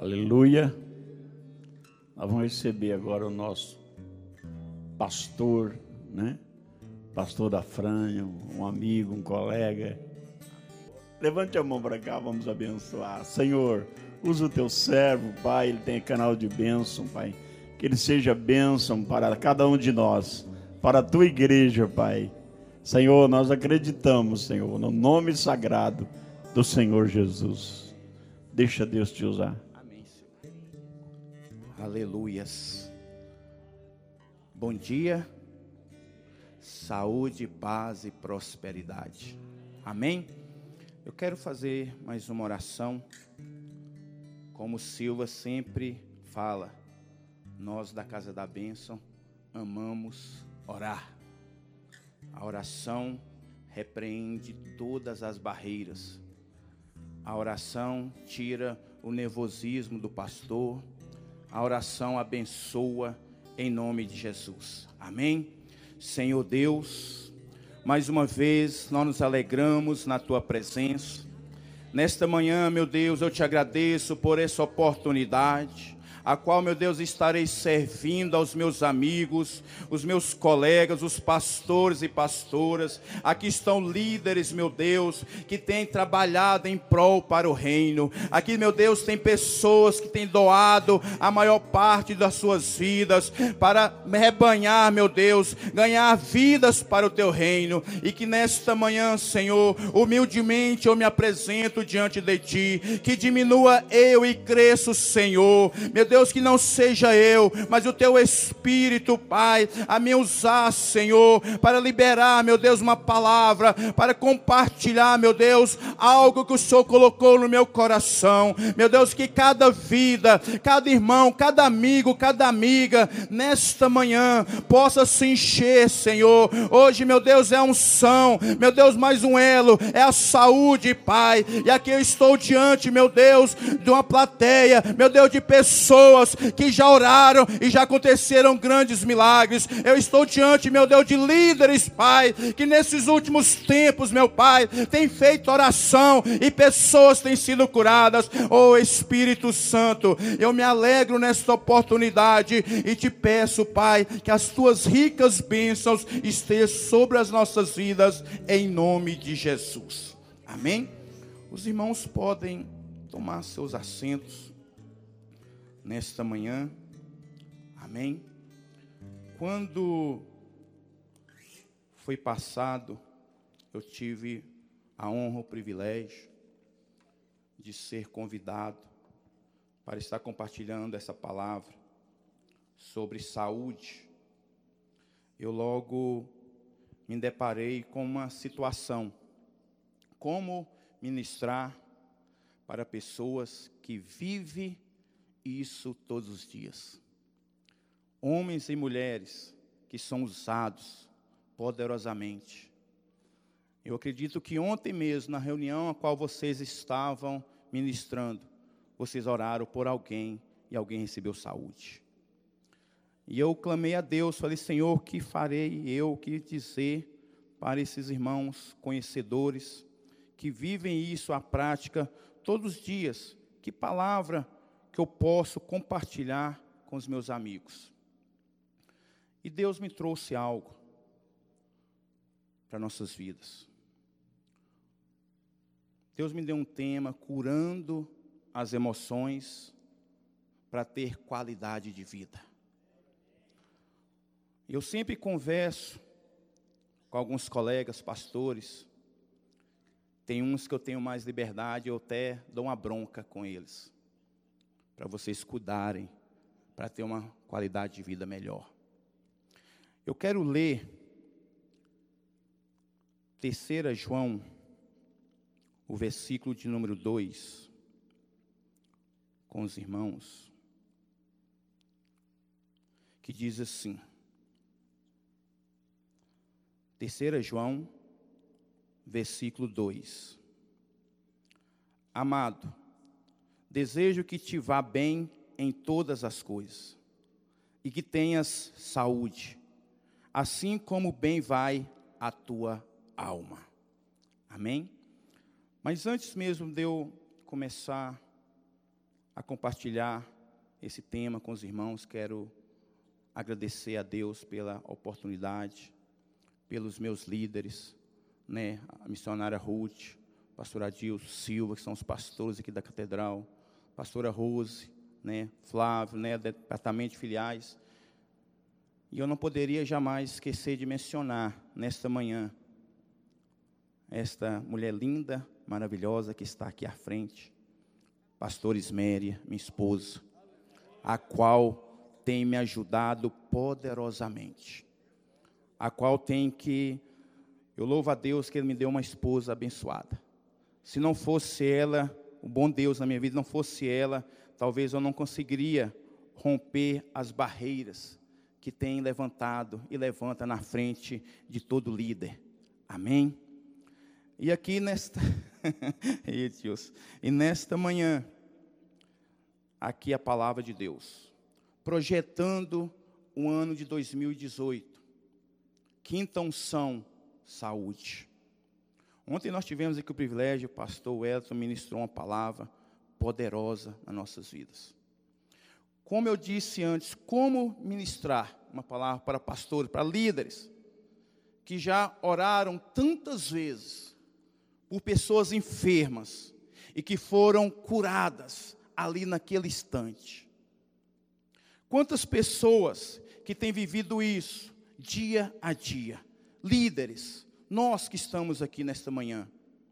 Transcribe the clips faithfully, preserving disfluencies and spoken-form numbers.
Aleluia. Nós vamos receber agora o nosso pastor, né? Pastor da Franha, um amigo, um colega. Levante a mão para cá, vamos abençoar. Senhor, usa o teu servo, Pai, ele tem canal de bênção, Pai. Que ele seja bênção para cada um de nós, para a tua igreja, Pai. Senhor, nós acreditamos, Senhor, no nome sagrado do Senhor Jesus. Deixa Deus te usar. Amém, Senhor. Aleluias. Bom dia, saúde, paz e prosperidade. Amém? Eu quero fazer mais uma oração. Como Silva sempre fala, nós da Casa da Bênção amamos orar. A oração repreende todas as barreiras. A oração tira o nervosismo do pastor. A oração abençoa em nome de Jesus. Amém? Senhor Deus, mais uma vez nós nos alegramos na tua presença. Nesta manhã, meu Deus, eu te agradeço por essa oportunidade, a qual, meu Deus, estarei servindo aos meus amigos, os meus colegas, os pastores e pastoras. Aqui estão líderes, meu Deus, que têm trabalhado em prol para o reino. Aqui, meu Deus, tem pessoas que têm doado a maior parte das suas vidas para rebanhar, meu Deus, ganhar vidas para o teu reino. E que nesta manhã, Senhor, humildemente eu me apresento diante de ti, que diminua eu e cresça o Senhor. Meu Deus, que não seja eu, mas o teu Espírito, Pai, a me usar, Senhor, para liberar, meu Deus, uma palavra, para compartilhar, meu Deus, algo que o Senhor colocou no meu coração. Meu Deus, que cada vida, cada irmão, cada amigo, cada amiga, nesta manhã, possa se encher, Senhor. Hoje, meu Deus, é unção, meu Deus, mais um elo, é a saúde, Pai. E aqui eu estou diante, meu Deus, de uma plateia, meu Deus, de pessoas que já oraram e já aconteceram grandes milagres. Eu estou diante, meu Deus, de líderes, Pai, que nesses últimos tempos, meu Pai, tem feito oração e pessoas têm sido curadas. Oh Espírito Santo, eu me alegro nesta oportunidade e te peço, Pai, que as tuas ricas bênçãos estejam sobre as nossas vidas, em nome de Jesus. Amém? Os irmãos podem tomar seus assentos nesta manhã. Amém? Quando foi passado, eu tive a honra, o privilégio de ser convidado para estar compartilhando essa palavra sobre saúde. Eu logo me deparei com uma situação: como ministrar para pessoas que vivem isso todos os dias. Homens e mulheres que são usados poderosamente. Eu acredito que ontem mesmo, na reunião a qual vocês estavam ministrando, vocês oraram por alguém e alguém recebeu saúde. E eu clamei a Deus, falei: Senhor, o que farei eu, o que dizer para esses irmãos conhecedores que vivem isso à prática todos os dias? Que palavra que eu posso compartilhar com os meus amigos? E Deus me trouxe algo para nossas vidas. Deus me deu um tema: curando as emoções para ter qualidade de vida. Eu sempre converso com alguns colegas pastores. Tem uns que eu tenho mais liberdade, eu até dou uma bronca com eles, para vocês cuidarem, para ter uma qualidade de vida melhor. Eu quero ler terceira João, o versículo de número dois, com os irmãos, que diz assim, terceira João, versículo dois. Amado, desejo que te vá bem em todas as coisas, e que tenhas saúde, assim como bem vai a tua alma. Amém? Mas antes mesmo de eu começar a compartilhar esse tema com os irmãos. Quero agradecer a Deus pela oportunidade, pelos meus líderes, né, a missionária Ruth, pastor Adilson Silva, que são os pastores aqui da catedral, pastora Rose, né, Flávio, né, departamento de filiais. E eu não poderia jamais esquecer de mencionar, nesta manhã, esta mulher linda, maravilhosa, que está aqui à frente, pastor Isméria, minha esposa, a qual tem me ajudado poderosamente, a qual tem que, eu louvo a Deus que Ele me deu uma esposa abençoada. Se não fosse ela, o bom Deus na minha vida, não fosse ela, talvez eu não conseguiria romper as barreiras que tem levantado e levanta na frente de todo líder. Amém? E aqui nesta, e, Deus, e nesta manhã, aqui a palavra de Deus, projetando o ano de dois mil e dezoito, quinta unção, saúde. Ontem nós tivemos aqui o privilégio, o pastor Wellington ministrou uma palavra poderosa nas nossas vidas. Como eu disse antes, como ministrar uma palavra para pastores, para líderes, que já oraram tantas vezes por pessoas enfermas e que foram curadas ali naquele instante. Quantas pessoas que têm vivido isso dia a dia, líderes, nós que estamos aqui nesta manhã,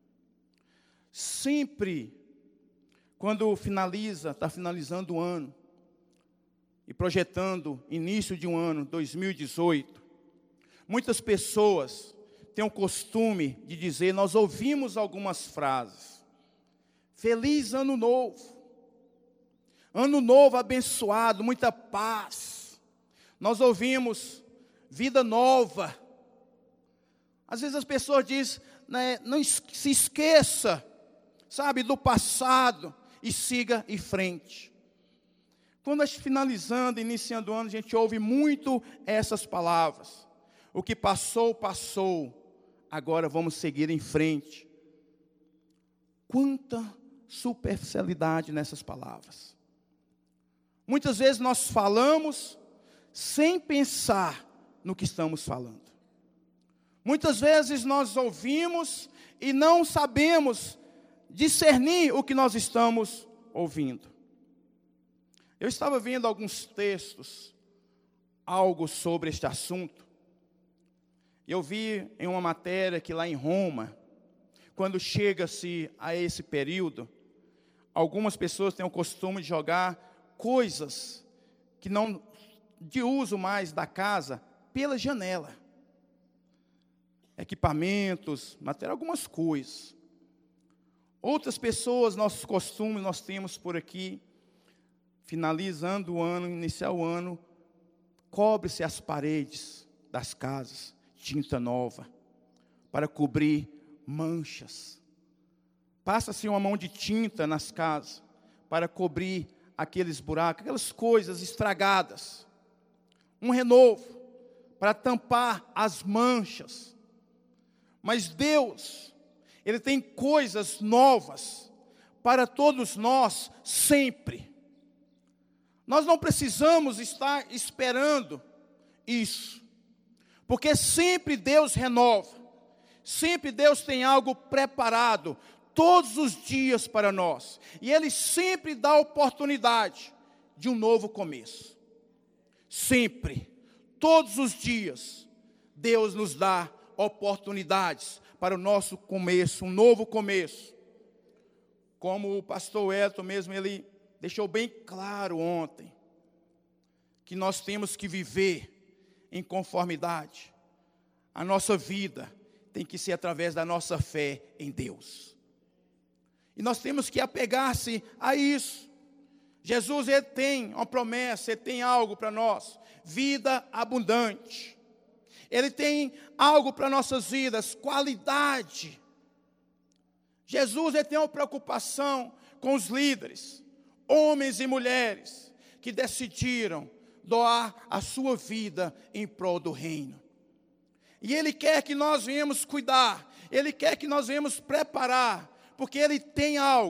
sempre, quando finaliza, está finalizando o ano, e projetando início de um ano, dois mil e dezoito, muitas pessoas têm o costume de dizer, nós ouvimos algumas frases, feliz ano novo, ano novo abençoado, muita paz, nós ouvimos vida nova. Às vezes as pessoas dizem, né, não se esqueça, sabe, do passado e siga em frente. Quando nós finalizando, iniciando o ano, a gente ouve muito essas palavras. O que passou, passou. Agora vamos seguir em frente. Quanta superficialidade nessas palavras. Muitas vezes nós falamos sem pensar no que estamos falando. Muitas vezes nós ouvimos e não sabemos discernir o que nós estamos ouvindo. Eu estava vendo alguns textos, algo sobre este assunto. Eu vi em uma matéria que lá em Roma, quando chega-se a esse período, algumas pessoas têm o costume de jogar coisas que não de uso mais da casa pela janela. Equipamentos, material, algumas coisas. Outras pessoas, nossos costumes, nós temos por aqui, finalizando o ano, iniciar o ano, cobre-se as paredes das casas, tinta nova, para cobrir manchas. Passa-se uma mão de tinta nas casas, para cobrir aqueles buracos, aquelas coisas estragadas. Um renovo, para tampar as manchas. Mas Deus, Ele tem coisas novas para todos nós sempre. Nós não precisamos estar esperando isso, porque sempre Deus renova, sempre Deus tem algo preparado, todos os dias para nós, e Ele sempre dá a oportunidade de um novo começo, sempre, todos os dias, Deus nos dá oportunidades para o nosso começo, um novo começo, como o pastor Elton mesmo, ele deixou bem claro ontem, que nós temos que viver em conformidade. A nossa vida tem que ser através da nossa fé em Deus. E nós temos que apegar-se a isso. Jesus, Ele tem uma promessa, Ele tem algo para nós. Vida abundante. Ele tem algo para nossas vidas, qualidade. Jesus, Ele tem uma preocupação com os líderes, homens e mulheres, que decidiram doar a sua vida em prol do reino. E Ele quer que nós venhamos cuidar, Ele quer que nós venhamos preparar, porque Ele tem algo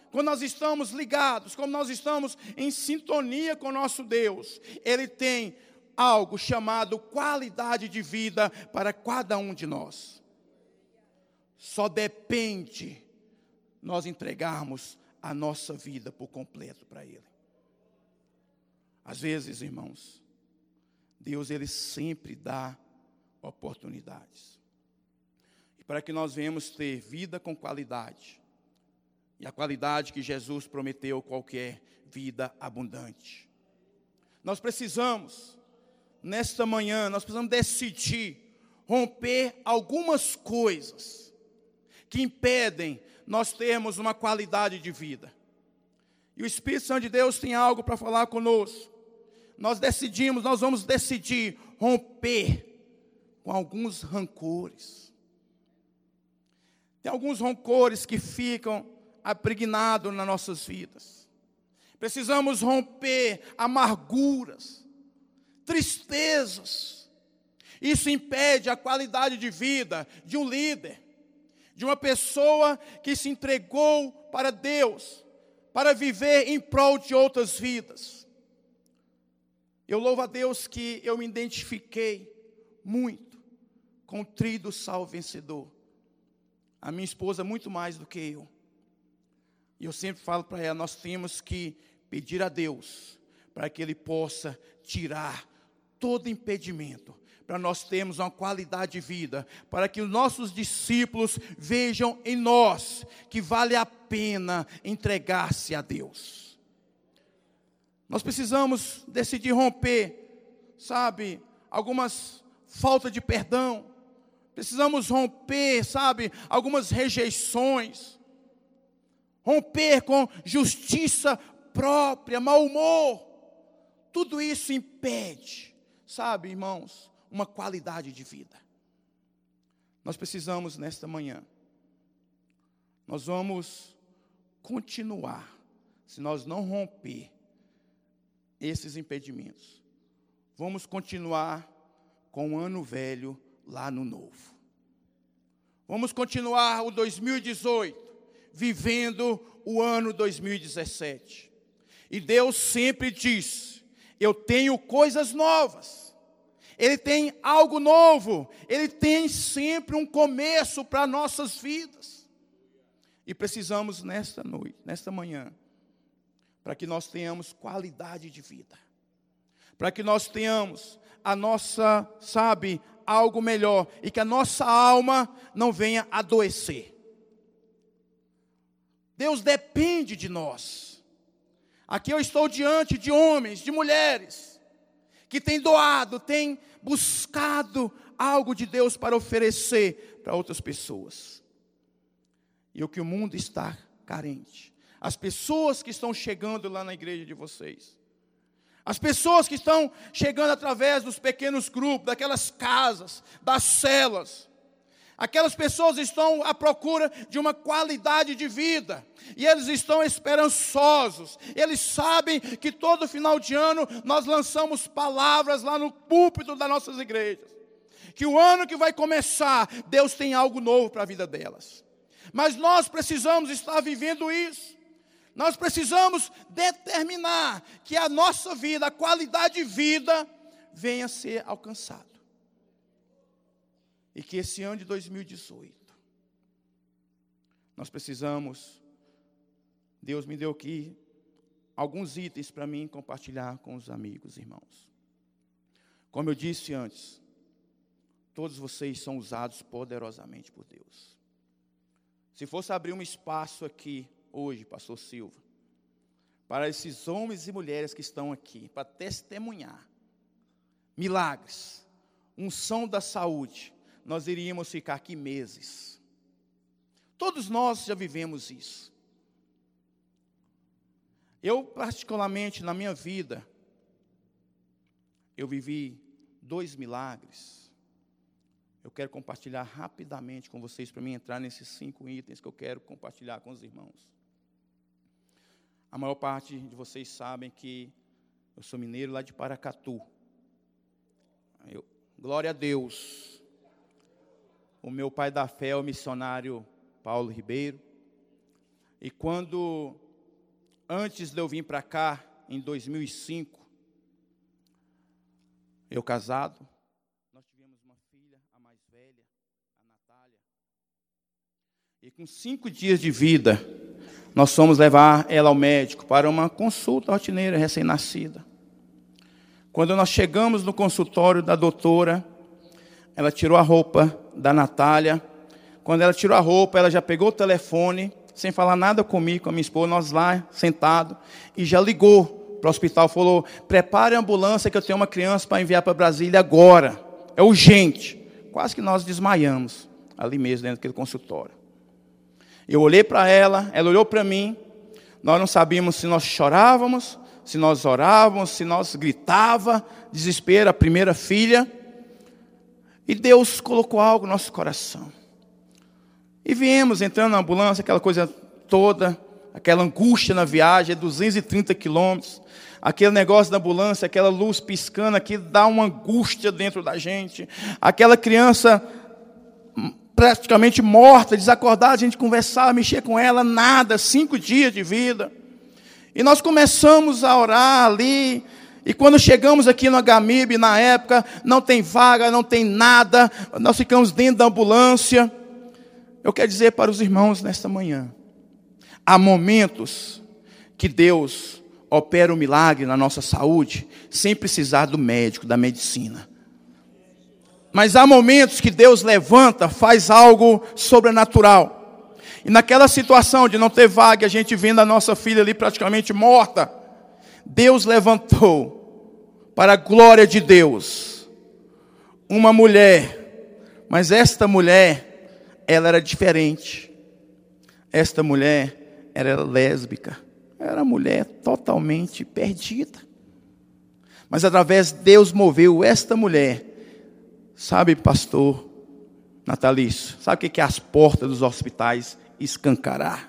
quando nós estamos ligados, quando nós estamos em sintonia com o nosso Deus, Ele tem algo chamado qualidade de vida para cada um de nós. Só depende nós entregarmos a nossa vida por completo para Ele. Às vezes, irmãos, Deus Ele sempre dá oportunidades. E para que nós venhamos ter vida com qualidade, e a qualidade que Jesus prometeu, qualquer vida abundante, nós precisamos, nesta manhã, nós precisamos decidir romper algumas coisas que impedem nós termos uma qualidade de vida. E o Espírito Santo de Deus tem algo para falar conosco. Nós decidimos, nós vamos decidir romper com alguns rancores. Tem alguns rancores que ficam impregnados nas nossas vidas. Precisamos romper amarguras, tristezas. Isso impede a qualidade de vida de um líder, de uma pessoa que se entregou para Deus, para viver em prol de outras vidas. Eu louvo a Deus que eu me identifiquei muito com o trio do Sal Vencedor. A minha esposa muito mais do que eu. E eu sempre falo para ela, nós temos que pedir a Deus para que Ele possa tirar todo impedimento, para nós termos uma qualidade de vida, para que os nossos discípulos vejam em nós que vale a pena entregar-se a Deus. Nós precisamos decidir romper, sabe, algumas faltas de perdão. Precisamos romper, sabe, algumas rejeições. Romper com justiça própria, mau humor. Tudo isso impede, sabe, irmãos, uma qualidade de vida. Nós precisamos nesta manhã, nós vamos continuar, se nós não romper esses impedimentos, vamos continuar com o ano velho lá no novo. Vamos continuar o dois mil e dezoito, vivendo o ano dois mil e dezessete. E Deus sempre diz, eu tenho coisas novas. Ele tem algo novo. Ele tem sempre um começo para nossas vidas. E precisamos nesta noite, nesta manhã, para que nós tenhamos qualidade de vida. Para que nós tenhamos a nossa, sabe, algo melhor. E que a nossa alma não venha adoecer. Deus depende de nós. Aqui eu estou diante de homens, de mulheres, que têm doado, têm buscado algo de Deus para oferecer para outras pessoas. E o que o mundo está carente. As pessoas que estão chegando lá na igreja de vocês. As pessoas que estão chegando através dos pequenos grupos, daquelas casas, das celas. Aquelas pessoas estão à procura de uma qualidade de vida. E eles estão esperançosos. Eles sabem que todo final de ano nós lançamos palavras lá no púlpito das nossas igrejas. Que o ano que vai começar, Deus tem algo novo para a vida delas. Mas nós precisamos estar vivendo isso. Nós precisamos determinar que a nossa vida, a qualidade de vida, venha a ser alcançada. E que esse ano de dois mil e dezoito, nós precisamos, Deus me deu aqui alguns itens para mim compartilhar com os amigos, irmãos. Como eu disse antes, todos vocês são usados poderosamente por Deus. Se fosse abrir um espaço aqui, hoje, pastor Silva, para esses homens e mulheres que estão aqui, para testemunhar milagres, unção da saúde, nós iríamos ficar aqui meses. Todos nós já vivemos isso. Eu, particularmente, na minha vida, eu vivi dois milagres. Eu quero compartilhar rapidamente com vocês, para mim entrar nesses cinco itens que eu quero compartilhar com os irmãos. A maior parte de vocês sabem que eu sou mineiro lá de Paracatu. Eu, glória a Deus. O meu pai da fé é o missionário Paulo Ribeiro. E quando, antes de eu vir para cá, em dois mil e cinco, eu casado, nós tivemos uma filha, a mais velha, a Natália. E com cinco dias de vida, nós fomos levar ela ao médico para uma consulta rotineira recém-nascida. Quando nós chegamos no consultório da doutora, ela tirou a roupa da Natália. Quando ela tirou a roupa, ela já pegou o telefone, sem falar nada comigo, com a minha esposa, nós lá, sentados, e já ligou para o hospital, falou, prepare a ambulância que eu tenho uma criança para enviar para Brasília agora. É urgente. Quase que nós desmaiamos, ali mesmo, dentro daquele consultório. Eu olhei para ela, ela olhou para mim, nós não sabíamos se nós chorávamos, se nós orávamos, se nós gritávamos, desespero, a primeira filha. E Deus colocou algo no nosso coração. E viemos entrando na ambulância, aquela coisa toda, aquela angústia na viagem, duzentos e trinta quilômetros, aquele negócio da ambulância, aquela luz piscando, aquilo dá uma angústia dentro da gente. Aquela criança praticamente morta, desacordada, a gente conversava, mexia com ela, nada, cinco dias de vida. E nós começamos a orar ali. E quando chegamos aqui no H M I B, na época, não tem vaga, não tem nada. Nós ficamos dentro da ambulância. Eu quero dizer para os irmãos nesta manhã. Há momentos que Deus opera um milagre na nossa saúde, sem precisar do médico, da medicina. Mas há momentos que Deus levanta, faz algo sobrenatural. E naquela situação de não ter vaga, a gente vendo a nossa filha ali praticamente morta, Deus levantou, para a glória de Deus, uma mulher. Mas esta mulher, ela era diferente. Esta mulher era lésbica. Era uma mulher totalmente perdida. Mas através de Deus moveu esta mulher. Sabe, pastor Natalício, sabe o que é as portas dos hospitais escancarar?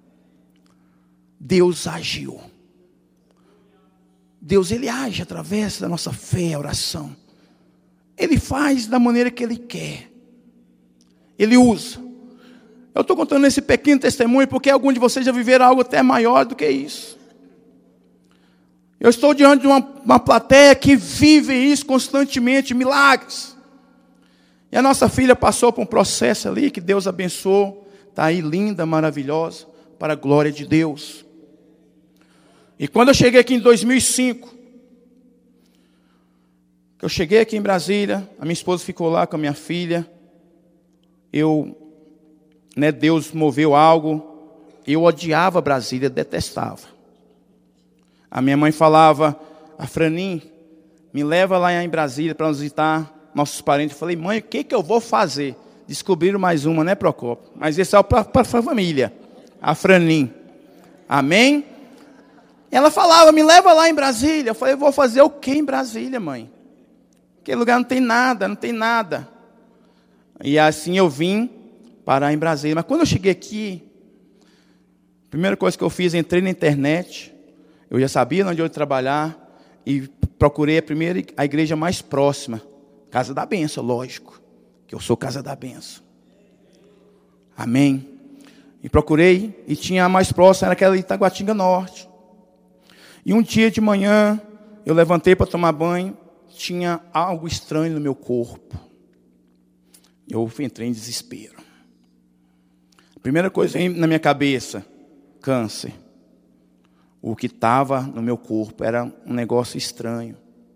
Deus agiu. Deus, Ele age através da nossa fé, oração. Ele faz da maneira que Ele quer. Ele usa. Eu estou contando esse pequeno testemunho porque alguns de vocês já viveram algo até maior do que isso. Eu estou diante de uma, uma plateia que vive isso constantemente, milagres. E a nossa filha passou por um processo ali que Deus abençoou. Está aí linda, maravilhosa, para a glória de Deus. E quando eu cheguei aqui em dois mil e cinco, eu cheguei aqui em Brasília, a minha esposa ficou lá com a minha filha. Eu, né, Deus moveu algo. Eu odiava Brasília, detestava. A minha mãe falava, a Franin, me leva lá em Brasília para visitar nossos parentes. Eu falei, mãe, o que, que eu vou fazer? Descobriram mais uma, né, Procópio? Mas esse é para a família, a Franin. Amém? Ela falava, me leva lá em Brasília. Eu falei, eu vou fazer o que em Brasília, mãe? Aquele lugar não tem nada, não tem nada. E assim eu vim parar em Brasília. Mas quando eu cheguei aqui, a primeira coisa que eu fiz, entrei na internet. Eu já sabia onde eu ia trabalhar. E procurei a primeira, a igreja mais próxima. Casa da Bênção, lógico. Que eu sou Casa da Bênção. Amém. E procurei, e tinha a mais próxima, era aquela de Itaguatinga Norte. E um dia de manhã, eu levantei para tomar banho, tinha algo estranho no meu corpo. Eu entrei em desespero. A primeira coisa na minha cabeça, câncer. O que estava no meu corpo era um negócio estranho.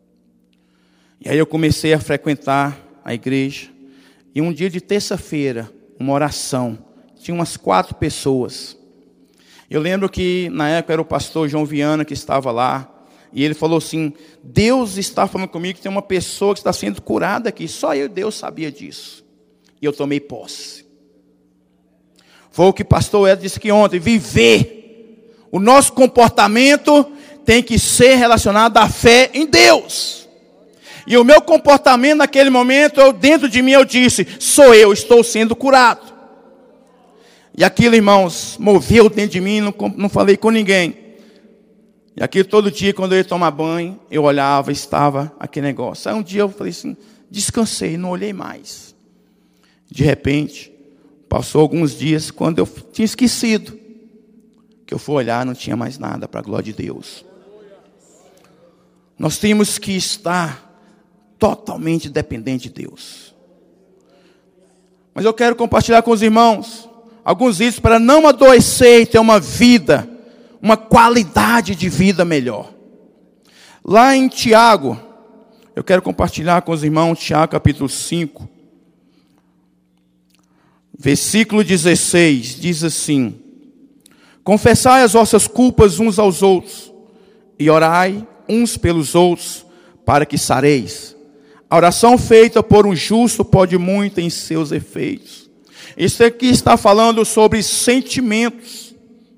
E aí eu comecei a frequentar a igreja. E um dia de terça-feira, uma oração. Tinha umas quatro pessoas. Eu lembro que na época era o pastor João Viana que estava lá. E ele falou assim, Deus está falando comigo que tem uma pessoa que está sendo curada aqui. Só eu e Deus sabia disso. E eu tomei posse. Foi o que o pastor Ed disse que ontem. Viver. O nosso comportamento tem que ser relacionado à fé em Deus. E o meu comportamento naquele momento, eu, dentro de mim eu disse, sou eu, estou sendo curado. E aquilo, irmãos, moveu dentro de mim, não, não falei com ninguém. E aquilo todo dia, quando eu ia tomar banho, eu olhava, estava aquele negócio. Aí um dia eu falei assim, descansei, não olhei mais. De repente, passou alguns dias, quando eu tinha esquecido. que eu fui olhar, não tinha mais nada para a glória de Deus. Nós temos que estar totalmente dependente de Deus. Mas eu quero compartilhar com os irmãos alguns itens para não adoecer e ter uma vida, uma qualidade de vida melhor. Lá em Tiago, eu quero compartilhar com os irmãos Tiago capítulo cinco, versículo dezesseis, diz assim: confessai as vossas culpas uns aos outros, e orai uns pelos outros, para que sareis. A oração feita por um justo pode muito em seus efeitos. Isso aqui está falando sobre sentimentos.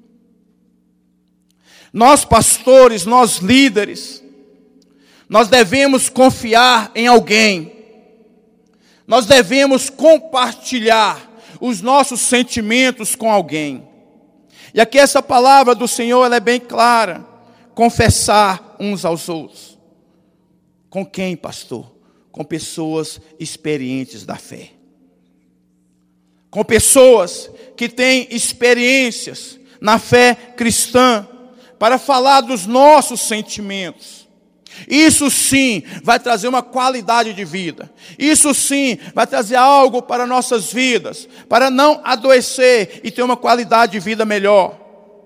Nós pastores, nós líderes, nós devemos confiar em alguém. Nós devemos compartilhar os nossos sentimentos com alguém. E aqui essa palavra do Senhor, ela é bem clara. Confessar uns aos outros. Com quem, pastor? Com pessoas experientes da fé. Com pessoas que têm experiências na fé cristã, para falar dos nossos sentimentos. Isso sim vai trazer uma qualidade de vida. Isso sim vai trazer algo para nossas vidas, para não adoecer e ter uma qualidade de vida melhor.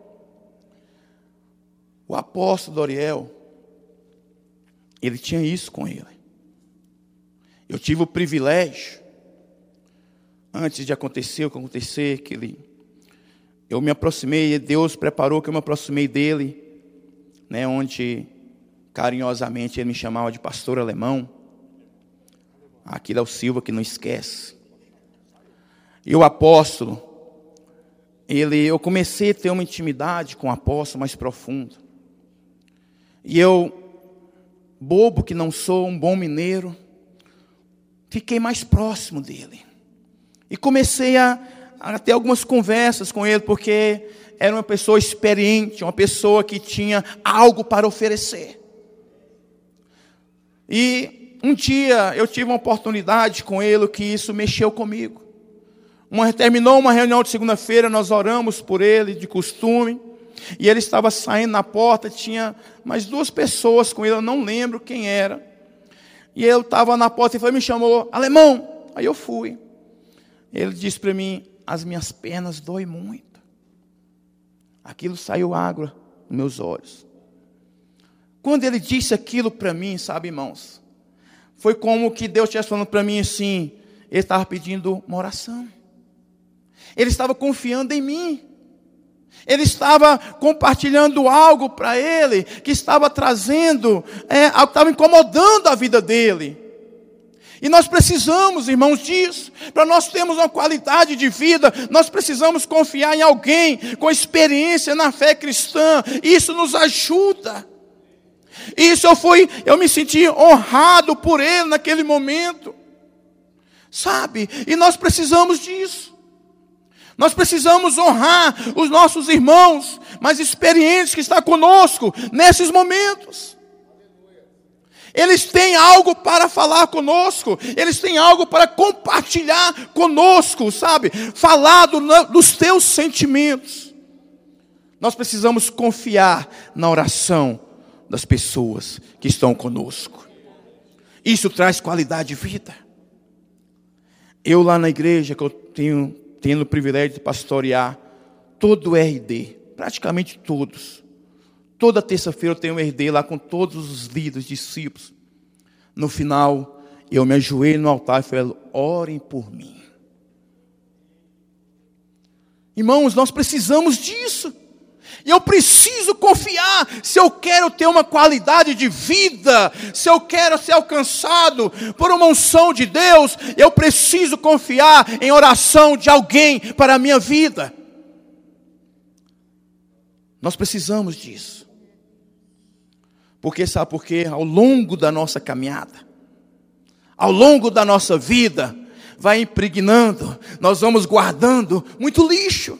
O apóstolo Doriel, ele tinha isso com ele. Eu tive o privilégio, antes de acontecer o que acontecer, que ele, eu me aproximei, Deus preparou que eu me aproximei dele, né, onde carinhosamente ele me chamava de pastor alemão. Aquilo é o Silva que não esquece. E o apóstolo, ele, eu comecei a ter uma intimidade com o apóstolo mais profunda. E eu, bobo que não sou, um bom mineiro, fiquei mais próximo dele. E comecei a, a ter algumas conversas com ele, porque era uma pessoa experiente, uma pessoa que tinha algo para oferecer. E um dia eu tive uma oportunidade com ele, que isso mexeu comigo. Uma, terminou uma reunião de segunda-feira, nós oramos por ele, de costume. E ele estava saindo na porta, tinha mais duas pessoas com ele, eu não lembro quem era. E eu estava na porta e foi, me chamou, alemão. Aí eu fui. Ele disse para mim, as minhas pernas doem muito. Aquilo saiu água nos meus olhos. Quando ele disse aquilo para mim, sabe, irmãos, foi como que Deus estivesse falando para mim assim, ele estava pedindo uma oração. Ele estava confiando em mim. Ele estava compartilhando algo para ele, que estava trazendo, é, algo que estava incomodando a vida dele. E nós precisamos, irmãos, disso. Para nós termos uma qualidade de vida, nós precisamos confiar em alguém com experiência na fé cristã. Isso nos ajuda. Isso eu fui, eu me senti honrado por ele naquele momento. Sabe? E nós precisamos disso. Nós precisamos honrar os nossos irmãos mais experientes que estão conosco nesses momentos. Eles têm algo para falar conosco. Eles têm algo para compartilhar conosco, sabe? Falar do, dos teus sentimentos. Nós precisamos confiar na oração das pessoas que estão conosco. Isso traz qualidade de vida. Eu lá na igreja, que eu tenho, tenho o privilégio de pastorear todo o R D, praticamente todos. Toda terça-feira eu tenho um R D lá com todos os líderes, discípulos. No final, eu me ajoelho no altar e falo, orem por mim. Irmãos, nós precisamos disso. E eu preciso confiar, se eu quero ter uma qualidade de vida, se eu quero ser alcançado por uma unção de Deus, eu preciso confiar em oração de alguém para a minha vida. Nós precisamos disso. Porque sabe por quê? Ao longo da nossa caminhada, ao longo da nossa vida, vai impregnando, nós vamos guardando muito lixo.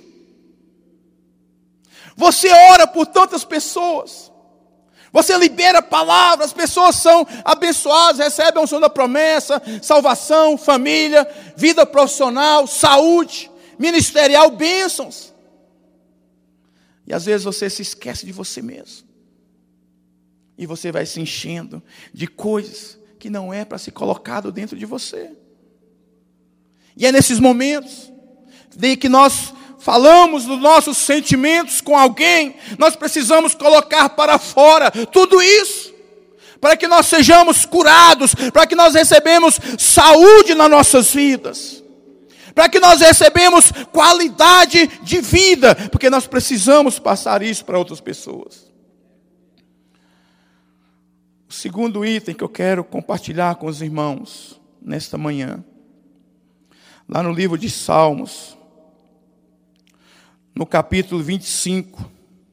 Você ora por tantas pessoas, você libera palavras, as pessoas são abençoadas, recebem a unção da promessa, salvação, família, vida profissional, saúde, ministerial, bênçãos. E às vezes você se esquece de você mesmo. E você vai se enchendo de coisas que não é para ser colocado dentro de você. E é nesses momentos de que nós falamos dos nossos sentimentos com alguém, nós precisamos colocar para fora tudo isso, para que nós sejamos curados, para que nós recebemos saúde nas nossas vidas, para que nós recebemos qualidade de vida, porque nós precisamos passar isso para outras pessoas. O segundo item que eu quero compartilhar com os irmãos nesta manhã, lá no livro de Salmos, no capítulo vinte e cinco,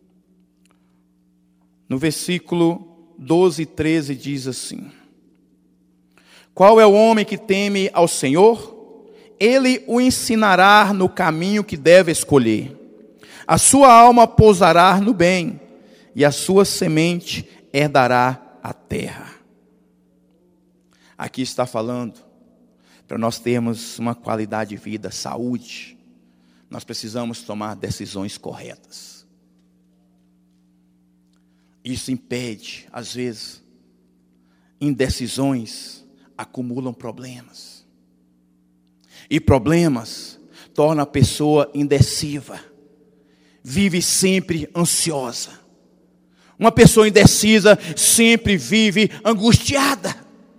no versículo doze e treze, diz assim: qual é o homem que teme ao Senhor? Ele o ensinará no caminho que deve escolher. A sua alma pousará no bem, e a sua semente herdará a terra. Aqui está falando, para nós termos uma qualidade de vida, saúde, nós precisamos tomar decisões corretas. Isso impede, às vezes, indecisões acumulam problemas. E problemas tornam a pessoa indecisiva. Vive sempre ansiosa. Uma pessoa indecisa sempre vive angustiada.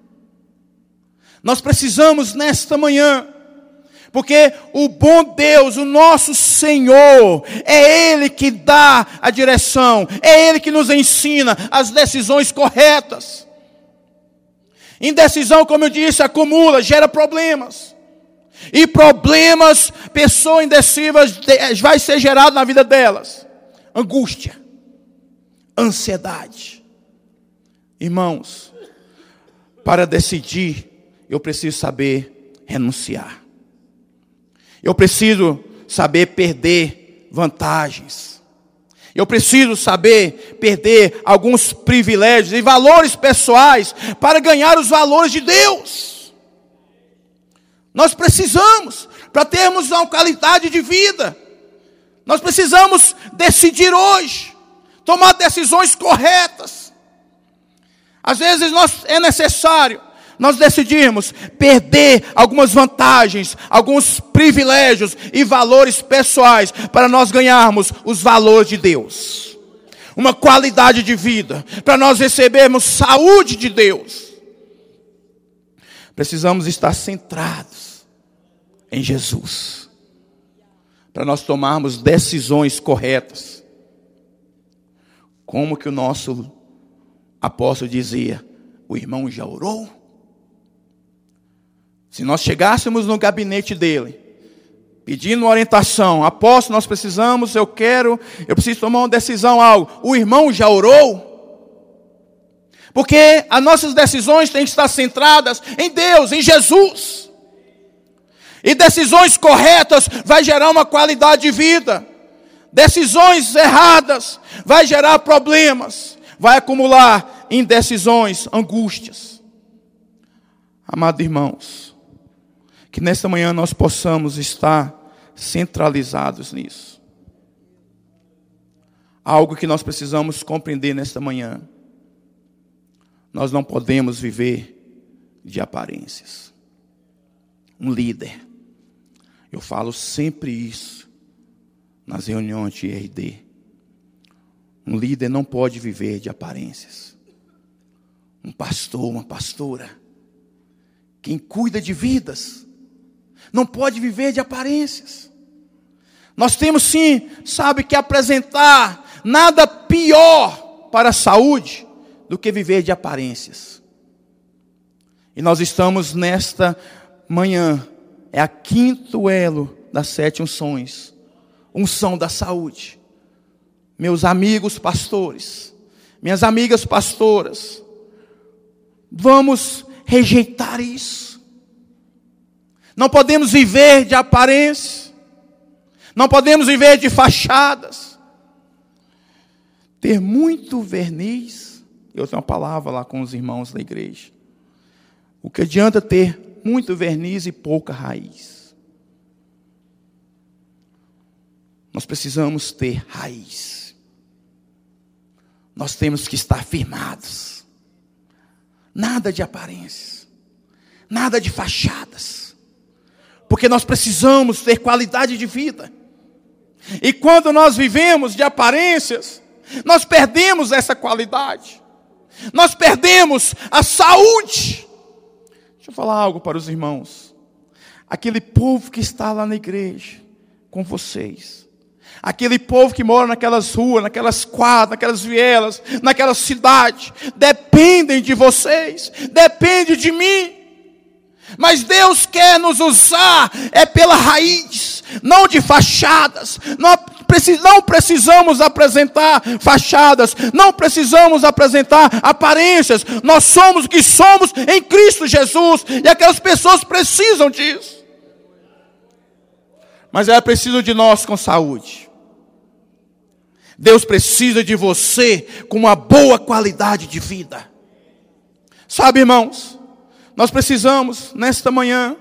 Nós precisamos nesta manhã, porque o bom Deus, o nosso Senhor, é Ele que dá a direção, é Ele que nos ensina as decisões corretas. Indecisão, como eu disse, acumula, gera problemas. E problemas, pessoas indecisivas, vai ser gerado na vida delas angústia, ansiedade. Irmãos, para decidir, eu preciso saber renunciar. Eu preciso saber perder vantagens. Eu preciso saber perder alguns privilégios e valores pessoais para ganhar os valores de Deus. Nós precisamos, para termos uma qualidade de vida, nós precisamos decidir hoje, tomar decisões corretas. Às vezes nós, é necessário nós decidirmos perder algumas vantagens, alguns privilégios e valores pessoais para nós ganharmos os valores de Deus. Uma qualidade de vida, para nós recebermos saúde de Deus. Precisamos estar centrados em Jesus, para nós tomarmos decisões corretas. Como que o nosso apóstolo dizia, o irmão já orou? Se nós chegássemos no gabinete dele, pedindo uma orientação, apóstolo, nós precisamos, eu quero, eu preciso tomar uma decisão, algo. O irmão já orou? Porque as nossas decisões têm que estar centradas em Deus, em Jesus. E decisões corretas vai gerar uma qualidade de vida. Decisões erradas vai gerar problemas, vai acumular indecisões, angústias. Amados irmãos, que nesta manhã nós possamos estar centralizados nisso. Algo que nós precisamos compreender nesta manhã. Nós não podemos viver de aparências. Um líder, eu falo sempre isso nas reuniões de R D. Um líder não pode viver de aparências. Um pastor, uma pastora, quem cuida de vidas, não pode viver de aparências. Nós temos sim, sabe, que apresentar nada pior para a saúde do que viver de aparências. E nós estamos nesta manhã, é a quinto elo das sete unções, unção da saúde. Meus amigos pastores, minhas amigas pastoras, vamos rejeitar isso. Não podemos viver de aparência, não podemos viver de fachadas. Ter muito verniz, eu tenho uma palavra lá com os irmãos da igreja. O que adianta ter muito verniz e pouca raiz? Nós precisamos ter raiz. nós temos que estar firmados. Nada de aparências, nada de fachadas, porque nós precisamos ter qualidade de vida. E quando nós vivemos de aparências, nós perdemos essa qualidade, nós perdemos a saúde. Deixa eu falar algo para os irmãos. Aquele povo que está lá na igreja com vocês, aquele povo que mora naquelas ruas, naquelas quadras, naquelas vielas, naquela cidade, dependem de vocês, depende de mim. Mas Deus quer nos usar é pela raiz, não de fachadas. Não, não precisamos apresentar fachadas, não precisamos apresentar aparências. Nós somos o que somos em Cristo Jesus, e aquelas pessoas precisam disso. Mas ela precisa de nós com saúde. Deus precisa de você com uma boa qualidade de vida. Sabe, irmãos, nós precisamos, nesta manhã,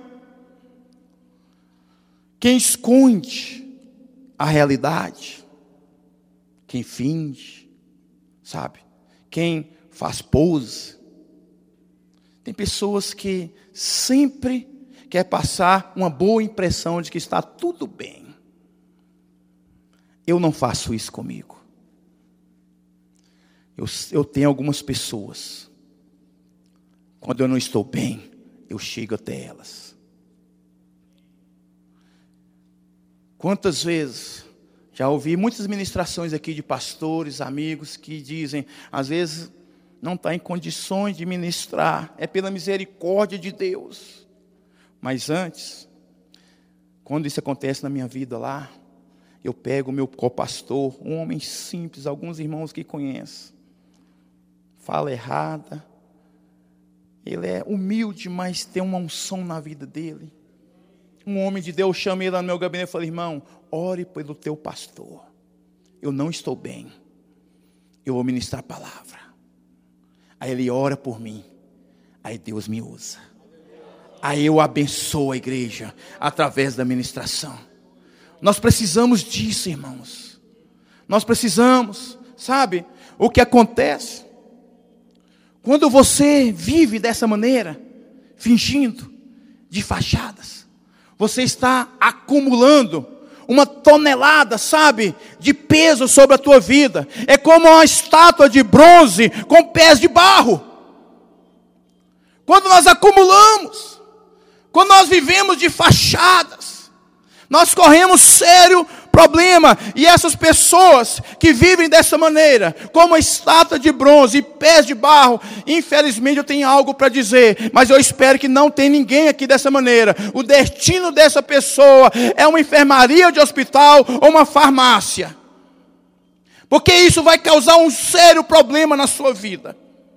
quem esconde a realidade, quem finge, sabe, quem faz pose. Tem pessoas que sempre quer passar uma boa impressão de que está tudo bem. Eu não faço isso comigo. Eu, eu tenho algumas pessoas, quando eu não estou bem, eu chego até elas. Quantas vezes já ouvi muitas ministrações aqui de pastores, amigos, que dizem, às vezes não está em condições de ministrar, é pela misericórdia de Deus. Mas antes, quando isso acontece na minha vida lá, eu pego o meu copastor, um homem simples, alguns irmãos que conhecem, fala errada, ele é humilde, mas tem uma unção na vida dele. Um homem de Deus, chama ele lá no meu gabinete e fala, irmão, ore pelo teu pastor, eu não estou bem, eu vou ministrar a palavra. Aí ele ora por mim, aí Deus me usa. Aí eu abençoo a igreja através da ministração. Nós precisamos disso, irmãos. Nós precisamos, sabe, o que acontece quando você vive dessa maneira, fingindo, de fachadas, você está acumulando uma tonelada, sabe, de peso sobre a tua vida. É como uma estátua de bronze com pés de barro. Quando nós acumulamos, quando nós vivemos de fachadas, nós corremos sério problema. E essas pessoas que vivem dessa maneira, como a estátua de bronze e pés de barro, infelizmente eu tenho algo para dizer, mas eu espero que não tenha ninguém aqui dessa maneira. O destino dessa pessoa é uma enfermaria de hospital ou uma farmácia, porque isso vai causar um sério problema na sua vida.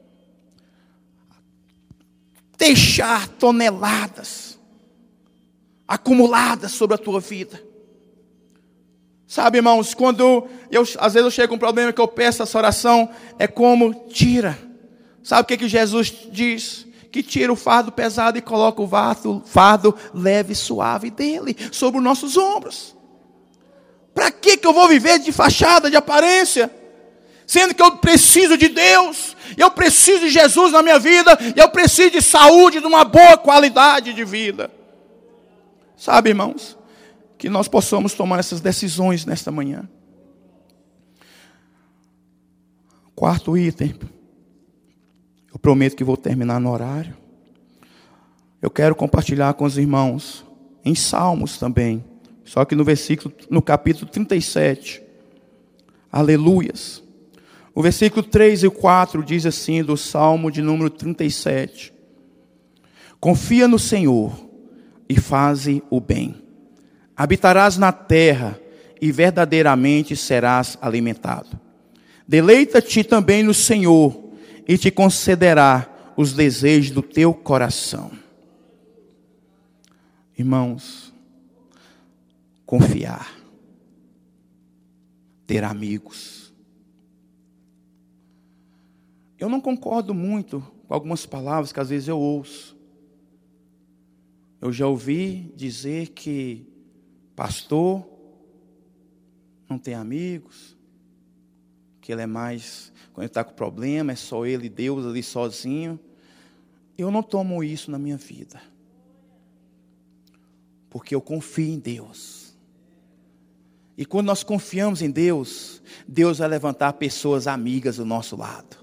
Deixar toneladas acumuladas sobre a tua vida. Sabe, irmãos, quando eu, às vezes eu chego com um problema que eu peço essa oração, é como tira. Sabe o que, que Jesus diz? Que tira o fardo pesado e coloca o fardo, fardo leve e suave dele sobre os nossos ombros. Para que que eu vou viver de fachada, de aparência? Sendo que eu preciso de Deus, eu preciso de Jesus na minha vida, e eu preciso de saúde, de uma boa qualidade de vida. Sabe, irmãos, que nós possamos tomar essas decisões nesta manhã. Quarto item, eu prometo que vou terminar no horário. Eu quero compartilhar com os irmãos em Salmos também, só que no versículo, no capítulo trinta e sete. Aleluias. O versículo três e quatro diz assim, do Salmo de número trinta e sete. Confia no Senhor e faze o bem. Habitarás na terra e verdadeiramente serás alimentado. Deleita-te também no Senhor e te concederá os desejos do teu coração. Irmãos, confiar, ter amigos. Eu não concordo muito com algumas palavras que às vezes eu ouço. Eu já ouvi dizer que pastor não tem amigos, que ele é mais, quando ele está com problema, é só ele e Deus ali sozinho. Eu não tomo isso na minha vida, porque eu confio em Deus. E quando nós confiamos em Deus, Deus vai levantar pessoas amigas do nosso lado.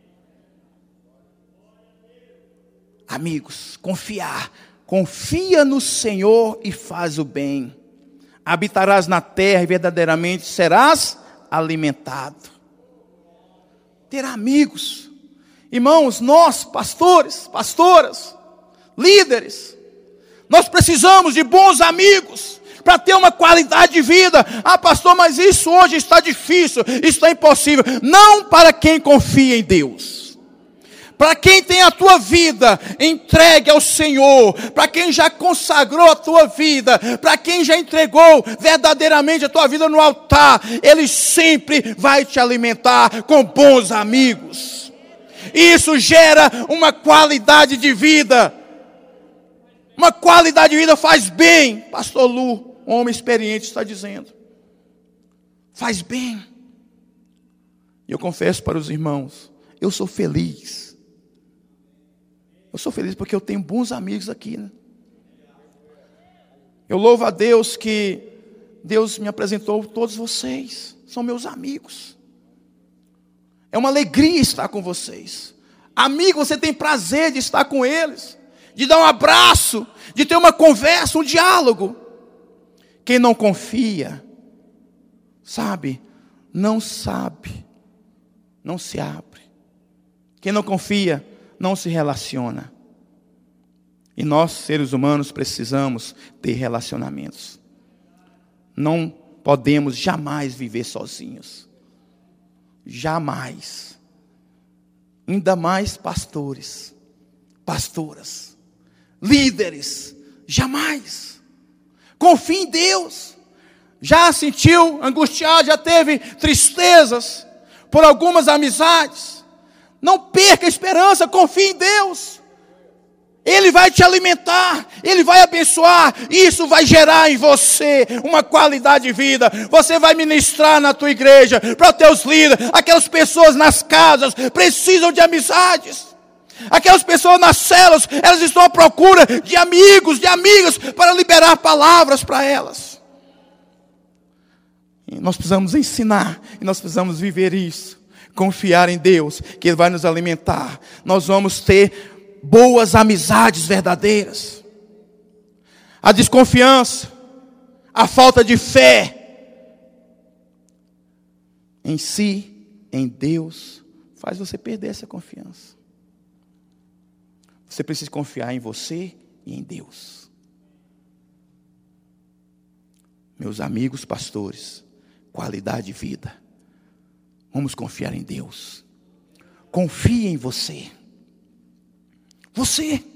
Amigos, confiar. Confia no Senhor e faz o bem. Habitarás na terra e verdadeiramente serás alimentado. Ter amigos. Irmãos, nós, pastores, pastoras, líderes, nós precisamos de bons amigos para ter uma qualidade de vida. Ah, pastor, mas isso hoje está difícil, está impossível. Não para quem confia em Deus. Para quem tem a tua vida entregue ao Senhor, para quem já consagrou a tua vida, para quem já entregou verdadeiramente a tua vida no altar, Ele sempre vai te alimentar com bons amigos. Isso gera uma qualidade de vida. Uma qualidade de vida faz bem. Pastor Lu, um homem experiente, está dizendo. Faz bem. E eu confesso para os irmãos, eu sou feliz. Eu sou feliz porque eu tenho bons amigos aqui, né? Eu louvo a Deus que Deus me apresentou todos vocês. São meus amigos. É uma alegria estar com vocês. Amigo, você tem prazer de estar com eles, de dar um abraço, de ter uma conversa, um diálogo. Quem não confia, sabe, não sabe, não se abre. Quem não confia, não se relaciona. E nós, seres humanos, precisamos ter relacionamentos. Não podemos jamais viver sozinhos. Jamais. Ainda mais pastores, pastoras, líderes. Jamais. Confie em Deus. Já sentiu angustiado, já teve tristezas por algumas amizades. Não perca a esperança, confie em Deus. Ele vai te alimentar, Ele vai abençoar. Isso vai gerar em você uma qualidade de vida. Você vai ministrar na tua igreja, para os teus líderes. Aquelas pessoas nas casas precisam de amizades. Aquelas pessoas nas células, elas estão à procura de amigos, de amigas, para liberar palavras para elas. E nós precisamos ensinar, e nós precisamos viver isso. Confiar em Deus, que Ele vai nos alimentar. Nós vamos ter boas amizades verdadeiras. A desconfiança, a falta de fé em si, em Deus, faz você perder essa confiança. Você precisa confiar em você e em Deus. Meus amigos pastores, qualidade de vida. Vamos confiar em Deus. Confie em você. Você.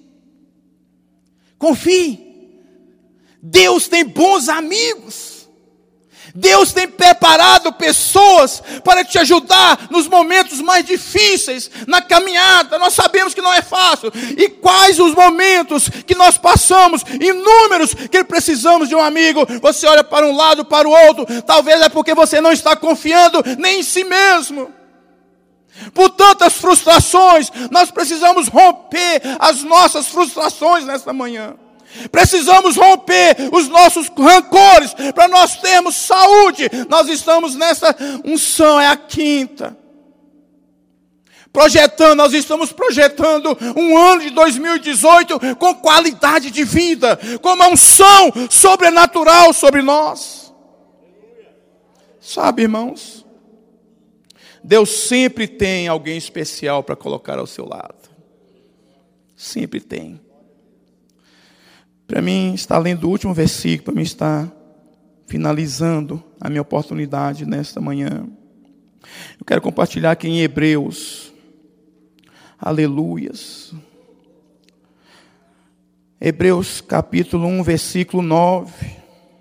Confie. Deus tem bons amigos. Deus tem preparado pessoas para te ajudar nos momentos mais difíceis, na caminhada. Nós sabemos que não é fácil. E quais os momentos que nós passamos, inúmeros, que precisamos de um amigo. Você olha para um lado, para o outro. Talvez é porque você não está confiando nem em si mesmo. Por tantas frustrações, nós precisamos romper as nossas frustrações nesta manhã. Precisamos romper os nossos rancores para nós termos saúde. Nós estamos nessa unção, é a quinta. Projetando, nós estamos projetando um ano de dois mil e dezoito com qualidade de vida, com uma unção sobrenatural sobre nós. Sabe, irmãos, Deus sempre tem alguém especial para colocar ao seu lado. Sempre tem. Para mim, está lendo o último versículo, para mim está finalizando a minha oportunidade nesta manhã. Eu quero compartilhar aqui em Hebreus. Aleluias. Hebreus capítulo um, versículo nove.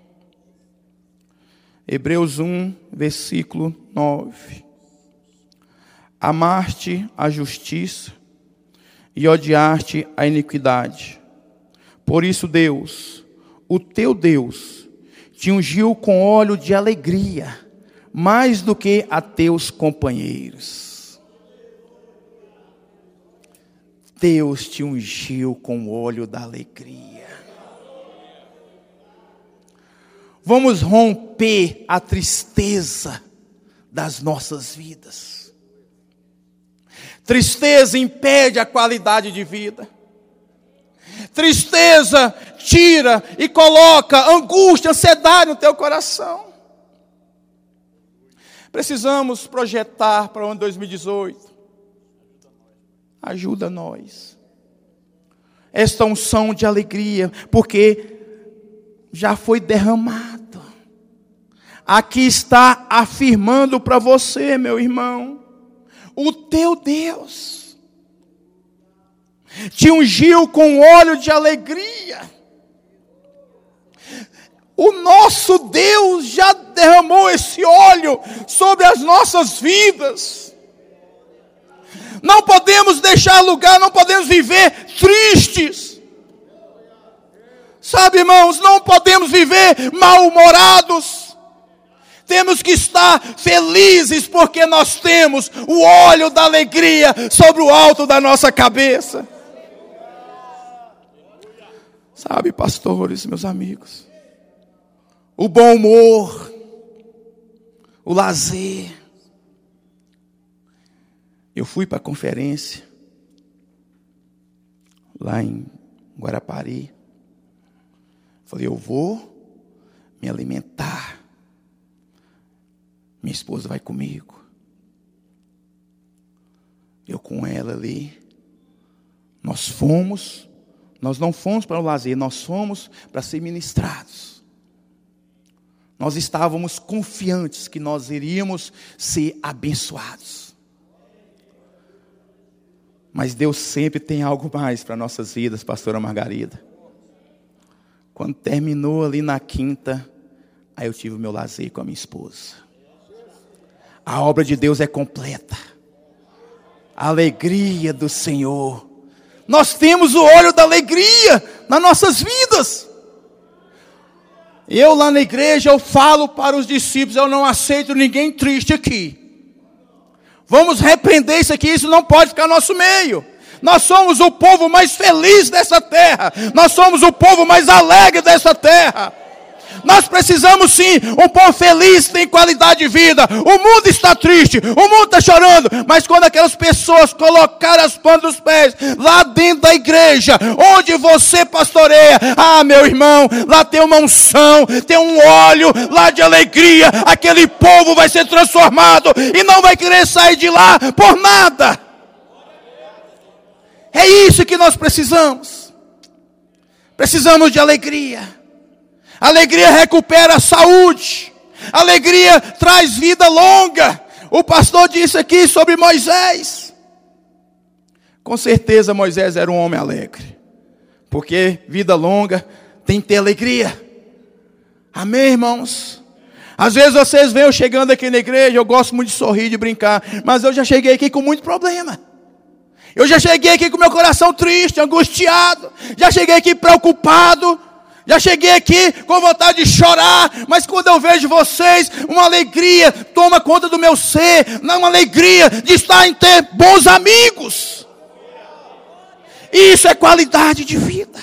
Hebreus um, versículo nove. Amar-te a justiça e odiar-te a iniquidade. Por isso Deus, o teu Deus, te ungiu com óleo de alegria mais do que a teus companheiros. Deus te ungiu com o óleo da alegria. Vamos romper a tristeza das nossas vidas. Tristeza impede a qualidade de vida. Tristeza tira e coloca angústia, ansiedade no teu coração. Precisamos projetar para o ano dois mil e dezoito. Ajuda nós. Esta unção de alegria, porque já foi derramado. Aqui está afirmando para você, meu irmão, o teu Deus te ungiu com óleo de alegria. O nosso Deus já derramou esse óleo sobre as nossas vidas. Não podemos deixar lugar, não podemos viver tristes. Sabe, irmãos, não podemos viver mal-humorados. Temos que estar felizes porque nós temos o óleo da alegria sobre o alto da nossa cabeça. Sabe, pastores, meus amigos, o bom humor, o lazer. Eu fui para a conferência lá em Guarapari. Falei, eu vou me alimentar. Minha esposa vai comigo. Eu com ela ali. Nós fomos, nós não fomos para o lazer, nós fomos para ser ministrados. Nós estávamos confiantes que nós iríamos ser abençoados. Mas Deus sempre tem algo mais para nossas vidas, pastora Margarida. Quando terminou ali na quinta, aí eu tive o meu lazer com a minha esposa. A obra de Deus é completa. A alegria do Senhor. Nós temos o óleo da alegria nas nossas vidas. Eu lá na igreja, eu falo para os discípulos, eu não aceito ninguém triste aqui. Vamos repreender isso aqui, isso não pode ficar no nosso meio. Nós somos o povo mais feliz dessa terra. Nós somos o povo mais alegre dessa terra. Nós precisamos sim, um povo feliz tem qualidade de vida. O mundo está triste, o mundo está chorando. Mas quando aquelas pessoas colocarem as plantas dos pés lá dentro da igreja, onde você pastoreia, ah, meu irmão, lá tem uma unção, tem um óleo lá de alegria. Aquele povo vai ser transformado e não vai querer sair de lá por nada. É isso que nós precisamos. Precisamos de alegria. Alegria recupera a saúde. Alegria traz vida longa. O pastor disse aqui sobre Moisés. Com certeza Moisés era um homem alegre. Porque vida longa tem que ter alegria. Amém, irmãos? Às vezes vocês veem eu chegando aqui na igreja, eu gosto muito de sorrir, de brincar. Mas eu já cheguei aqui com muito problema. Eu já cheguei aqui com meu coração triste, angustiado. Já cheguei aqui preocupado. Já cheguei aqui com vontade de chorar, mas quando eu vejo vocês, uma alegria toma conta do meu ser, uma alegria de estar em ter bons amigos. Isso é qualidade de vida.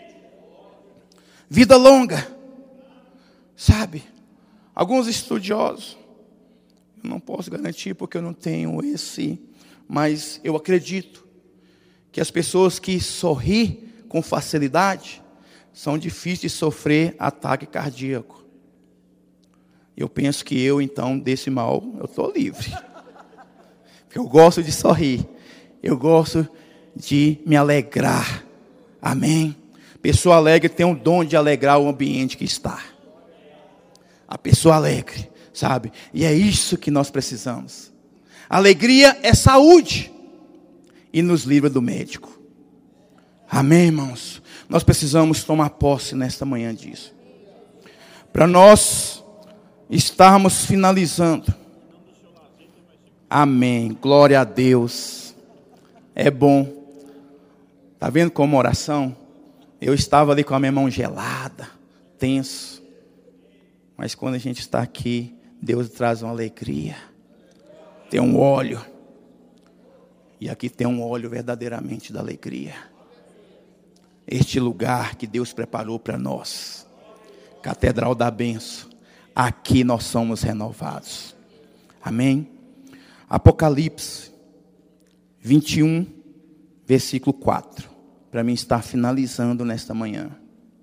Vida longa. Sabe, alguns estudiosos, eu não posso garantir porque eu não tenho esse, mas eu acredito que as pessoas que sorriem com facilidade, são difíceis de sofrer ataque cardíaco. Eu penso que eu, então, desse mal, eu estou livre. Eu gosto de sorrir. Eu gosto de me alegrar. Amém? Pessoa alegre tem um dom de alegrar o ambiente que está. A pessoa alegre, sabe? E é isso que nós precisamos. Alegria é saúde. E nos livra do médico. Amém, irmãos? Nós precisamos tomar posse nesta manhã disso. Para nós estarmos finalizando. Amém. Glória a Deus. É bom. Está vendo como oração? Eu estava ali com a minha mão gelada, tenso. Mas quando a gente está aqui Deus traz uma alegria. Tem um óleo. E aqui tem um óleo verdadeiramente da alegria. Este lugar que Deus preparou para nós. Catedral da Bênção. Aqui nós somos renovados. Amém? Apocalipse vinte e um, versículo quatro. Para mim estar finalizando nesta manhã.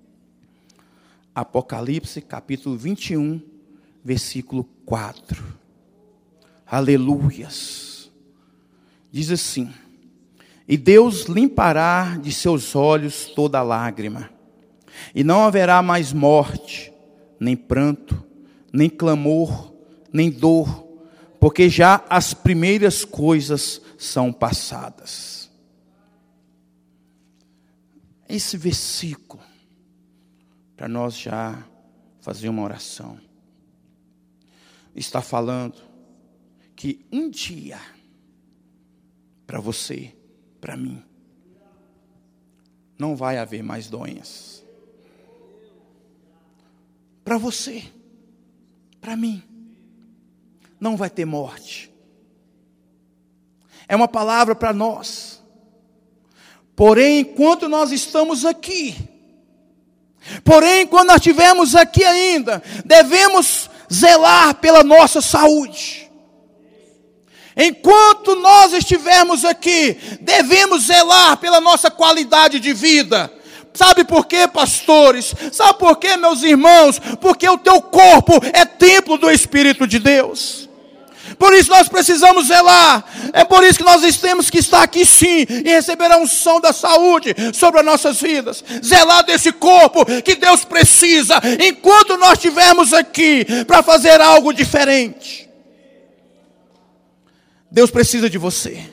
Apocalipse capítulo vinte e um, versículo quatro. Aleluias. Diz assim: e Deus limpará de seus olhos toda lágrima, e não haverá mais morte, nem pranto, nem clamor, nem dor, porque já as primeiras coisas são passadas. Esse versículo, para nós já fazer uma oração, está falando que um dia, para você, para mim, não vai haver mais doenças. Para você, para mim, não vai ter morte. É uma palavra para nós. Porém, enquanto nós estamos aqui, porém, quando nós estivermos aqui ainda, devemos zelar pela nossa saúde. Enquanto nós estivermos aqui, devemos zelar pela nossa qualidade de vida. Sabe por quê, pastores? Sabe por quê, meus irmãos? Porque o teu corpo é templo do Espírito de Deus. Por isso nós precisamos zelar. É por isso que nós temos que estar aqui sim e receber a unção da saúde sobre as nossas vidas. Zelar desse corpo que Deus precisa enquanto nós estivermos aqui para fazer algo diferente. Deus precisa de você.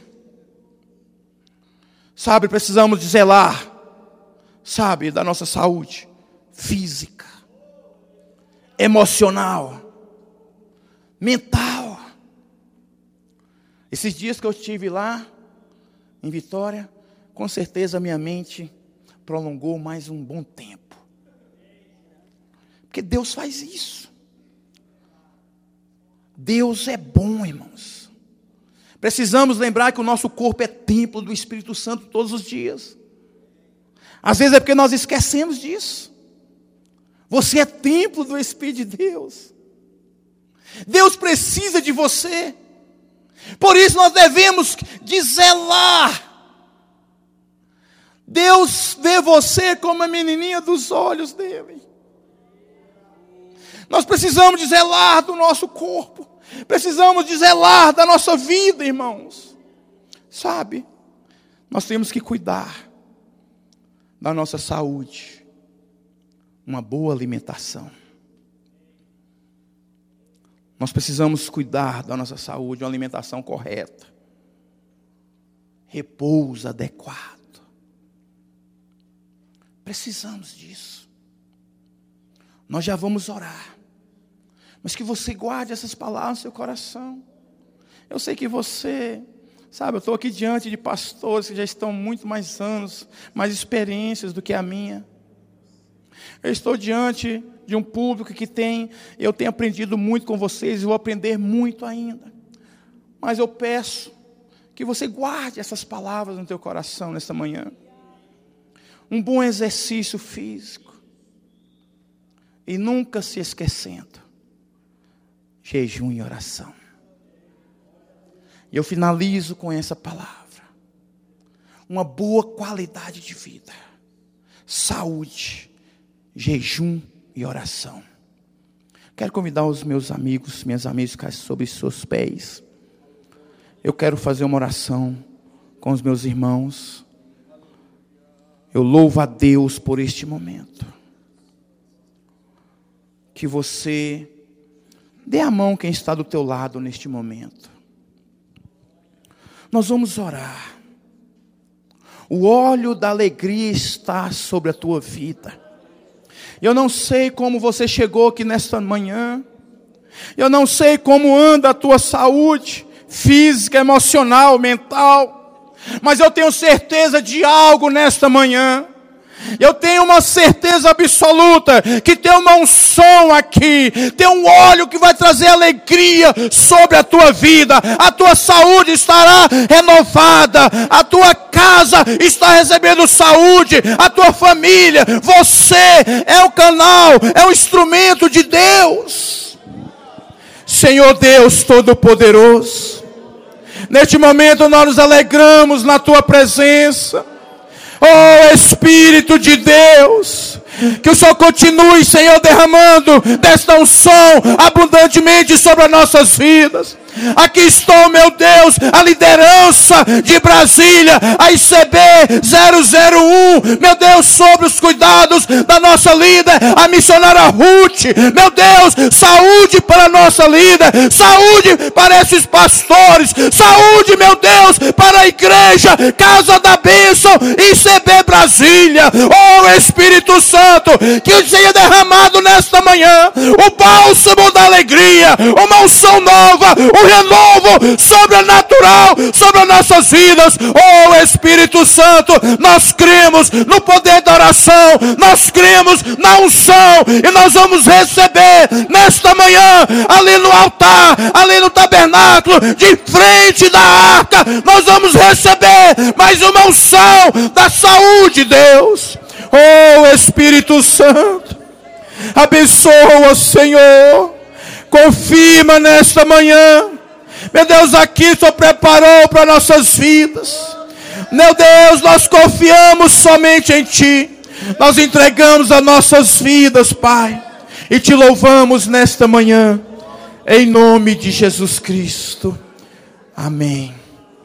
Sabe, precisamos de zelar, sabe, da nossa saúde física, emocional, mental. Esses dias que eu estive lá, em Vitória, com certeza a minha mente prolongou mais um bom tempo. Porque Deus faz isso. Deus é bom, irmãos. Precisamos lembrar que o nosso corpo é templo do Espírito Santo todos os dias. Às vezes é porque nós esquecemos disso. Você é templo do Espírito de Deus. Deus precisa de você. Por isso nós devemos de zelar. Deus vê você como a menininha dos olhos dele. Nós precisamos de zelar do nosso corpo. Precisamos de zelar da nossa vida, irmãos. Sabe? Nós temos que cuidar da nossa saúde. Uma boa alimentação. Nós precisamos cuidar da nossa saúde, uma alimentação correta. Repouso adequado. Precisamos disso. Nós já vamos orar. Mas que você guarde essas palavras no seu coração. Eu sei que você, sabe, eu estou aqui diante de pastores que já estão muito mais anos, mais experiências do que a minha. Eu estou diante de um público que tem, eu tenho aprendido muito com vocês e vou aprender muito ainda. Mas eu peço que você guarde essas palavras no teu coração nesta manhã. Um bom exercício físico. E nunca se esquecendo. Jejum e oração. E eu finalizo com essa palavra. Uma boa qualidade de vida. Saúde. Jejum e oração. Quero convidar os meus amigos, minhas amigas, a ficar sobre seus pés. Eu quero fazer uma oração com os meus irmãos. Eu louvo a Deus por este momento. Que você dê a mão quem está do teu lado neste momento. Nós vamos orar. O óleo da alegria está sobre a tua vida. Eu não sei como você chegou aqui nesta manhã. Eu não sei como anda a tua saúde física, emocional, mental. Mas eu tenho certeza de algo nesta manhã. Eu tenho uma certeza absoluta que tem uma unção aqui, tem um óleo que vai trazer alegria sobre a tua vida. A tua saúde estará renovada, a tua casa está recebendo saúde, a tua família, você é o canal, é o instrumento de Deus. Senhor Deus Todo-Poderoso, neste momento nós nos alegramos na tua presença. Oh Espírito de Deus, que o Senhor continue, Senhor, derramando desta unção abundantemente sobre as nossas vidas. Aqui estou, meu Deus, a liderança de Brasília, a I C B zero zero um, meu Deus, sobre os cuidados da nossa líder, a missionária Ruth. Meu Deus, saúde para a nossa líder, saúde para esses pastores, saúde, meu Deus, para a igreja, Casa da Bênção, I C B Brasília. Oh Espírito Santo, que seja derramado nesta manhã o bálsamo da alegria, uma unção nova, um renovo sobrenatural sobre as nossas vidas. Oh Espírito Santo, nós cremos no poder da oração, nós cremos na unção, e nós vamos receber nesta manhã, ali no altar, ali no tabernáculo, de frente da arca, nós vamos receber mais uma unção da saúde, Deus. Oh Espírito Santo, abençoa, Senhor, confirma nesta manhã. Meu Deus, aqui o Senhor preparou para nossas vidas. Meu Deus, nós confiamos somente em Ti. Nós entregamos as nossas vidas, Pai, e Te louvamos nesta manhã, em nome de Jesus Cristo. Amém.